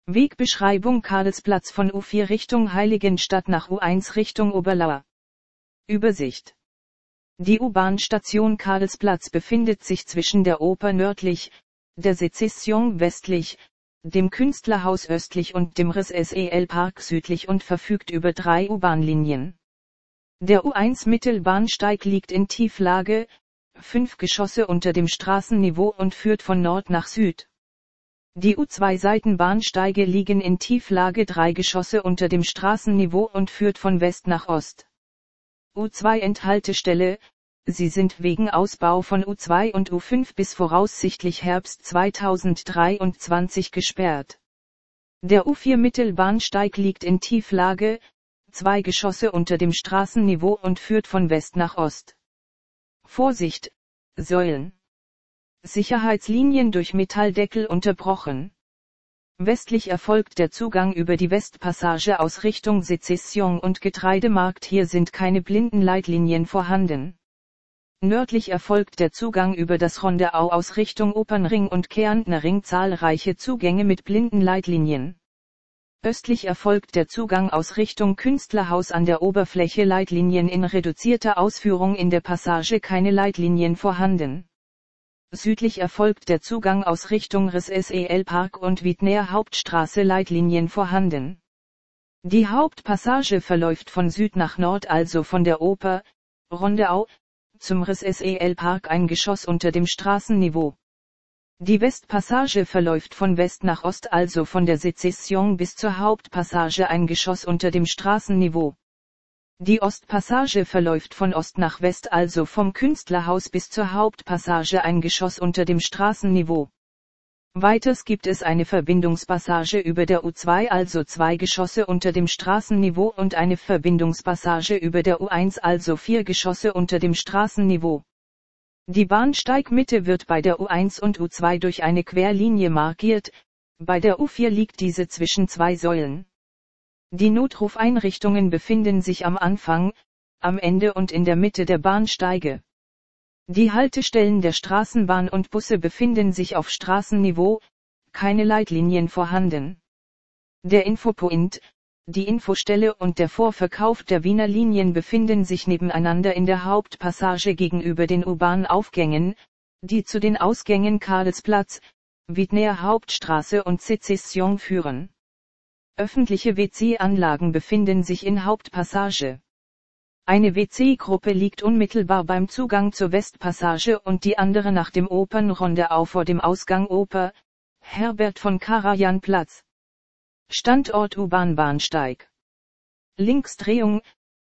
Wegbeschreibung Karlsplatz von U4 Richtung Heiligenstadt nach U1 Richtung Oberlauer. Übersicht. Die U-Bahn-Station Karlsplatz befindet sich zwischen der Oper nördlich, der Sezession westlich, dem Künstlerhaus östlich und dem Ris-SEL-Park südlich und verfügt über 3 U-Bahn-Linien. Der U1 Mittelbahnsteig liegt in Tieflage, 5 Geschosse unter dem Straßenniveau und führt von Nord nach Süd. Die U2 Seitenbahnsteige liegen in Tieflage 3 Geschosse unter dem Straßenniveau und führt von West nach Ost. U2 Endhaltestelle, sie sind wegen Ausbau von U2 und U5 bis voraussichtlich Herbst 2023 gesperrt. Der U4 Mittelbahnsteig liegt in Tieflage, 2 Geschosse unter dem Straßenniveau und führt von West nach Ost. Vorsicht, Säulen. Sicherheitslinien durch Metalldeckel unterbrochen. Westlich erfolgt der Zugang über die Westpassage aus Richtung Sezession und Getreidemarkt, hier sind keine Blindenleitlinien vorhanden. Nördlich erfolgt der Zugang über das Rondeau aus Richtung Opernring und Kärntner Ring, zahlreiche Zugänge mit Blindenleitlinien. Östlich erfolgt der Zugang aus Richtung Künstlerhaus an der Oberfläche, Leitlinien in reduzierter Ausführung, in der Passage keine Leitlinien vorhanden. Südlich erfolgt der Zugang aus Richtung Ris-SEL-Park und Wiedner Hauptstraße, Leitlinien vorhanden. Die Hauptpassage verläuft von Süd nach Nord, also von der Oper, Rondeau, zum Ris-SEL-Park, ein Geschoss unter dem Straßenniveau. Die Westpassage verläuft von West nach Ost, also von der Sezession bis zur Hauptpassage, ein Geschoss unter dem Straßenniveau. Die Ostpassage verläuft von Ost nach West, also vom Künstlerhaus bis zur Hauptpassage, ein Geschoss unter dem Straßenniveau. Weiters gibt es eine Verbindungspassage über der U2, also 2 Geschosse unter dem Straßenniveau, und eine Verbindungspassage über der U1, also 4 Geschosse unter dem Straßenniveau. Die Bahnsteigmitte wird bei der U1 und U2 durch eine Querlinie markiert, bei der U4 liegt diese zwischen 2 Säulen. Die Notrufeinrichtungen befinden sich am Anfang, am Ende und in der Mitte der Bahnsteige. Die Haltestellen der Straßenbahn und Busse befinden sich auf Straßenniveau, keine Leitlinien vorhanden. Der Infopoint, die Infostelle und der Vorverkauf der Wiener Linien befinden sich nebeneinander in der Hauptpassage gegenüber den U-Bahn-Aufgängen, die zu den Ausgängen Karlsplatz, Wiedner Hauptstraße und Sezession führen. Öffentliche WC-Anlagen befinden sich in Hauptpassage. Eine WC-Gruppe liegt unmittelbar beim Zugang zur Westpassage und die andere nach dem Opernrondeau vor dem Ausgang Oper, Herbert von Karajan Platz. Standort U-Bahn-Bahnsteig. Linksdrehung,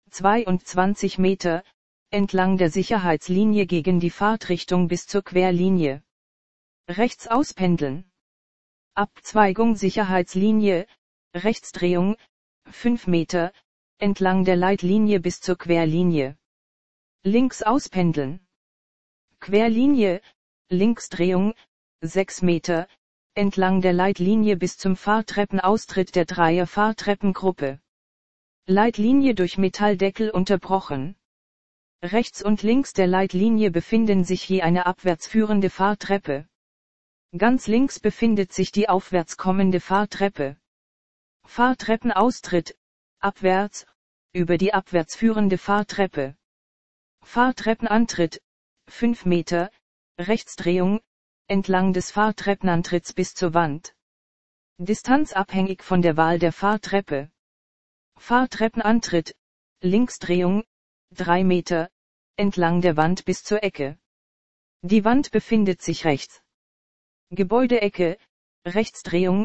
22 Meter, entlang der Sicherheitslinie gegen die Fahrtrichtung bis zur Querlinie. Rechts auspendeln. Abzweigung Sicherheitslinie, Rechtsdrehung, 5 Meter, entlang der Leitlinie bis zur Querlinie. Links auspendeln. Querlinie, Linksdrehung, 6 Meter, entlang der Leitlinie bis zum Fahrtreppenaustritt der Dreier-Fahrtreppengruppe. Leitlinie durch Metalldeckel unterbrochen. Rechts und links der Leitlinie befinden sich je eine abwärts führende Fahrtreppe. Ganz links befindet sich die aufwärts kommende Fahrtreppe. Fahrtreppenaustritt, abwärts, über die abwärts führende Fahrtreppe. Fahrtreppenantritt, 5 Meter, Rechtsdrehung, entlang des Fahrtreppenantritts bis zur Wand. Distanz abhängig von der Wahl der Fahrtreppe. Fahrtreppenantritt, Linksdrehung, 3 Meter, entlang der Wand bis zur Ecke. Die Wand befindet sich rechts. Gebäudeecke, Rechtsdrehung,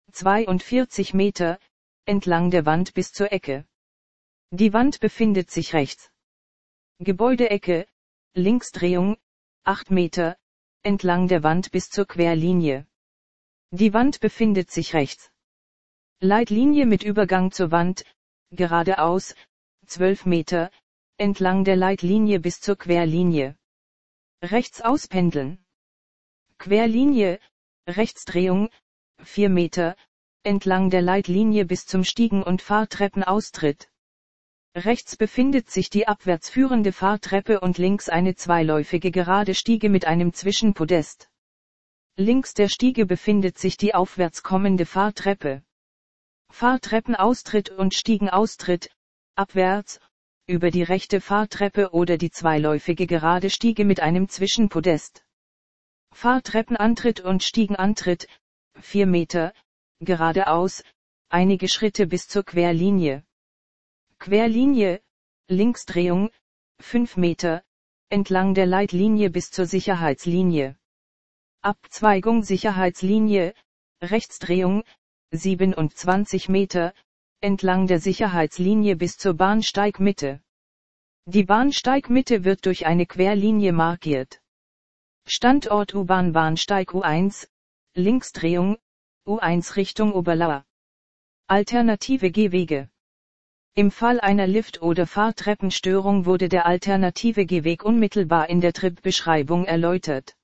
42 Meter, entlang der Wand bis zur Ecke. Die Wand befindet sich rechts. Gebäudeecke, Linksdrehung, 8 Meter, entlang der Wand bis zur Querlinie. Die Wand befindet sich rechts. Leitlinie mit Übergang zur Wand, geradeaus, 12 Meter, entlang der Leitlinie bis zur Querlinie. Rechts auspendeln. Querlinie, Rechtsdrehung, 4 Meter, entlang der Leitlinie bis zum Stiegen- und Fahrtreppenaustritt. Rechts befindet sich die abwärts führende Fahrtreppe und links eine zweiläufige gerade Stiege mit einem Zwischenpodest. Links der Stiege befindet sich die aufwärts kommende Fahrtreppe. Fahrtreppenaustritt und Stiegenaustritt, abwärts, über die rechte Fahrtreppe oder die zweiläufige gerade Stiege mit einem Zwischenpodest. Fahrtreppenantritt und Stiegenantritt, 4 Meter, geradeaus, einige Schritte bis zur Querlinie. Querlinie, Linksdrehung, 5 Meter, entlang der Leitlinie bis zur Sicherheitslinie. Abzweigung Sicherheitslinie, Rechtsdrehung, 27 Meter, entlang der Sicherheitslinie bis zur Bahnsteigmitte. Die Bahnsteigmitte wird durch eine Querlinie markiert. Standort U-Bahn Bahnsteig U1, Linksdrehung, U1 Richtung Oberlauer. Alternative Gehwege. Im Fall einer Lift- oder Fahrtreppenstörung wurde der alternative Gehweg unmittelbar in der Tripbeschreibung erläutert.